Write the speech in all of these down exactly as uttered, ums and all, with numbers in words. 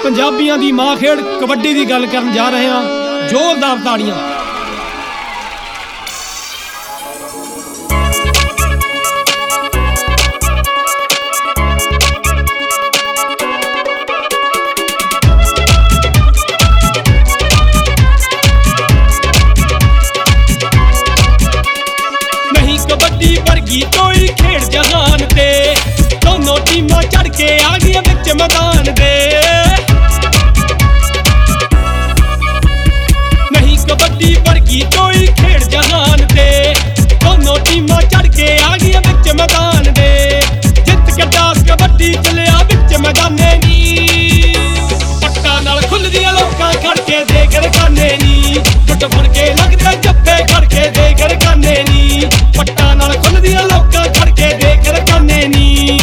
ਪੰਜਾਬੀਆਂ ਦੀ ਮਾਂ ਖੇਡ ਕਬੱਡੀ ਦੀ ਗੱਲ ਕਰਨ ਜਾ ਰਹੇ ਹਾਂ। ਜ਼ੋਰਦਾਰ ਤਾੜੀਆਂ। नहीं कबड्डी वर्गी कोई खेड जहान ते, दोनों टीमां चढ़ के आ गई विच मैदान दे। नहीं कबड्डी वर्गी कोई खेड जहान ते, दोनों टीमां चढ़ के आ गई विच मैदान दे। जित के दास कबड्डी चलिया विच मैदाने नी, पट्टा नाल खुलदियां लोकां खड़ के देख रखाने नी। टुट फड़ के लगदे जप्पे खड़ के देख रखाने नी, पट्टा नाल खुलदियां लोकां खड़ के देख रखाने नी।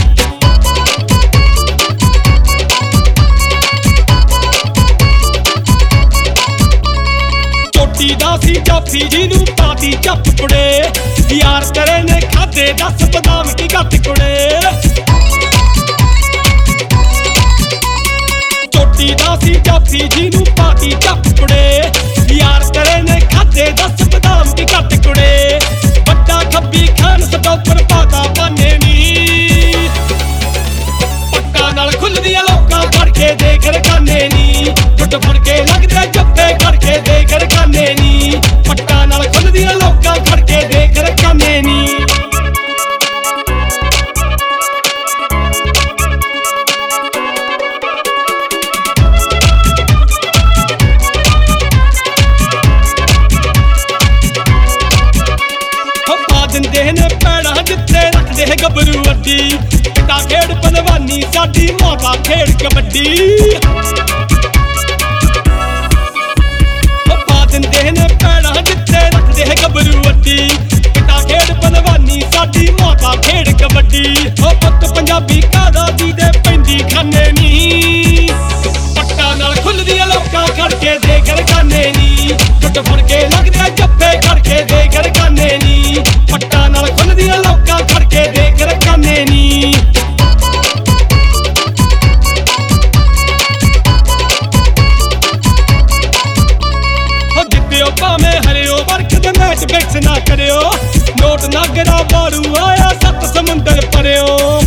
दासी जाफी जिनू पाती चप कुड़े, यार करे ने खादे दस बदाम की गत कुड़े। चोटी दासी जाफी जिनू पाती चप कुड़े, यार करे ने खादे दस बदाम की गत कुड़े। बड्डा खब्बी खान सटोपर पाता पाने नी, पट्टा नाल खुलदियां लोकां फड़ के देख रखाने नी। टुट फड़ के लगदे जप्पे खड़ के देख रखाने नी, पट्टा नाल खुलदियां लोकां खड़ के देख रखाने नी। पा दिंदे ने पैड़ा जिथे रखदे गबरू अड्डी, पिता खेड पहलवानी साडी माता खेड कबड्डी। दिंदे ने पैड़ा जिथे रखदे गबरू अड्डी, पिता खेड पहलवानी साडी माता खेड कबड्डी। ओ पुत्त पंजाबी कादा दी दे पैंदी खाने नी, पट्टा नाल खुलदियां लोकां खड़ के देख रखाने नी। टुट फड़ के लगदे जप्पे खड़ के देख रखाने नी, पट्टा नाल खुलदियां लोकां खड़ के देख रखाने नी। भावें हरियो वर्ख दे मैच फिक्स ना करियो, नोट नागरा बाड़ू आया सत समुंदर परियो।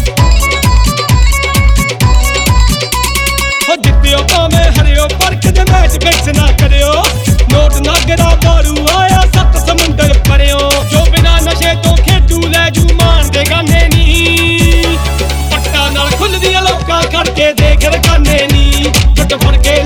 हो जित्तियो भावें हरियो वर्ख दे मैच फिक्स ना करियो, नोट नागरा बाड़ू आया सत समुंदर परियो। जो बिना नशे तो खेडू लै जू मान दे गाने नी, पट्टा नाल खुलदियां लोकां खड़ के देख रखाने नी। टुट फड़ के